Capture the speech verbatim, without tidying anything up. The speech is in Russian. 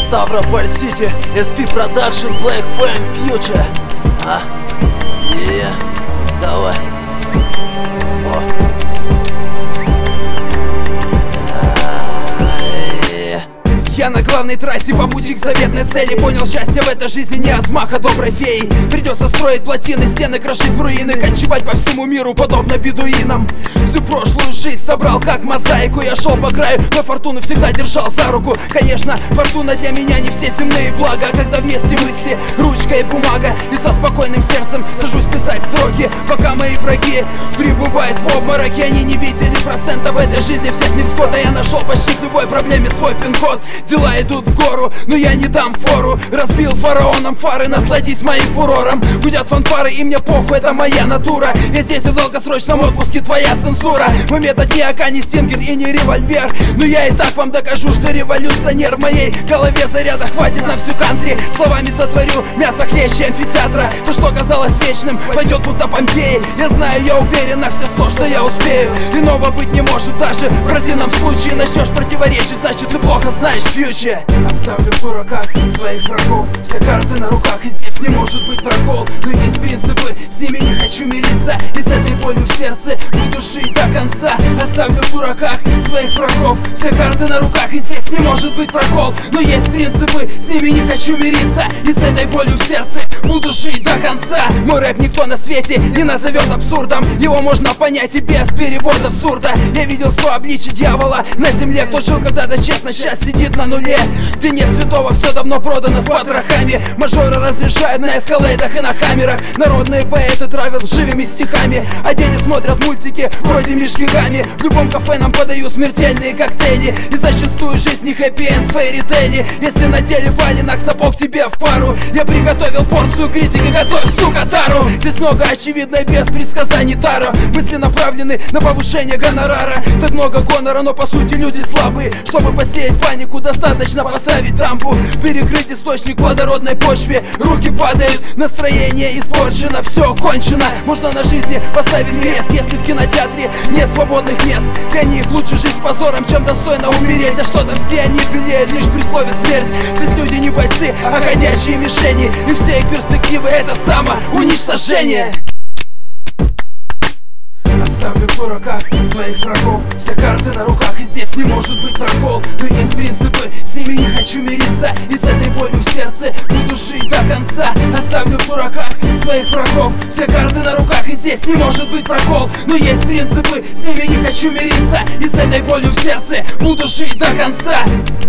Ставрополь Сити, эс пи Production, Black Flame Future. А, е, давай. О. Я на главной трассе по пути к заветной цели. Понял, счастье в этой жизни не от взмаха доброй феи. Придется строить плотины, стены крошить в руины, кочевать по всему миру, подобно бедуинам. Всю прошлую жизнь собрал как мозаику. Я шел по краю, но фортуну всегда держал за руку. Конечно, фортуна для меня не все земные блага. Когда вместе мысли, ручка и бумага, и со спокойным сердцем сажусь писать строки, пока мои враги пребывают в обмороке. Они не видели процента в этой жизни всех невзгод, а я нашел почти к любой проблеме свой пин-код. Дела идут в гору, но я не дам фору. Разбил фараоном фары, насладись моим фурором. Гудят фанфары, и мне похуй, это моя натура. Я здесь в долгосрочном отпуске, твоя цензура. Мой метод не АК, не стингер и не револьвер, но я и так вам докажу, что революционер. В моей голове заряда хватит на всю кантри. Словами сотворю мясо хлеще амфитеатра. То, что казалось вечным, пойдет будто Помпеи. Я знаю, я уверен на все сто, что я успею. Иного быть не может даже в противном случае. Начнешь противоречить, значит ты плохо знаешь фьючер. Оставлю в дураках своих врагов, все карты на руках, и здесь не может быть прокол. Но есть принципы, с ними не хочу мириться, и с этой болью в сердце буду жить до конца. Оставлю в дураках своих врагов, все карты на руках, и здесь не может быть прокол. Но есть принципы, с ними не хочу мириться, и с этой болью в сердце буду жить до конца. Мой рэп никто на свете не назовет абсурдом, его можно понять и без перевода сурда. Я видел сто обличий дьявола на земле, кто жил когда-то честно, сейчас сидит на нуле. Где нет святого, все давно продано с потрохами. Мажоры разрешают на эскалейтах и на хаммерах. Народные поэты травят живыми стихами, а дети смотрят мультики вроде Мишкигами. В любом кафе нам подают смертельные коктейли, и зачастую жизнь не хэппи-энд фейри-тейли. Если надели валенок, сапог тебе в пару. Я приготовил порцию критики, готовь, сука, тару. Здесь много очевидно и без предсказаний тара. Мысли направлены на повышение гонорара. Так много гонора, но по сути люди слабые. Чтобы посеять панику, достаточно поставить дампу, перекрыть источник плодородной почве. Руки падают, настроение испорчено, все кончено. Можно на жизни поставить крест, если в кинотеатре нет свободных мест. Для них лучше жить с позором, чем достойно умереть. Да что-то все они белеют лишь при слове смерть. Здесь люди не бойцы, а ходячие мишени, и все их перспективы это самоуничтожение. Оставлю в дураках своих врагов, все карты на руках, и здесь не может быть прокол. Но есть принципы, с ними не хочу мириться, и с этой болью в сердце буду жить до конца. Оставлю в дураках своих врагов, все карты на руках, и здесь не может быть прокол. Но есть принципы, с ними не хочу мириться, и с этой болью в сердце буду жить до конца.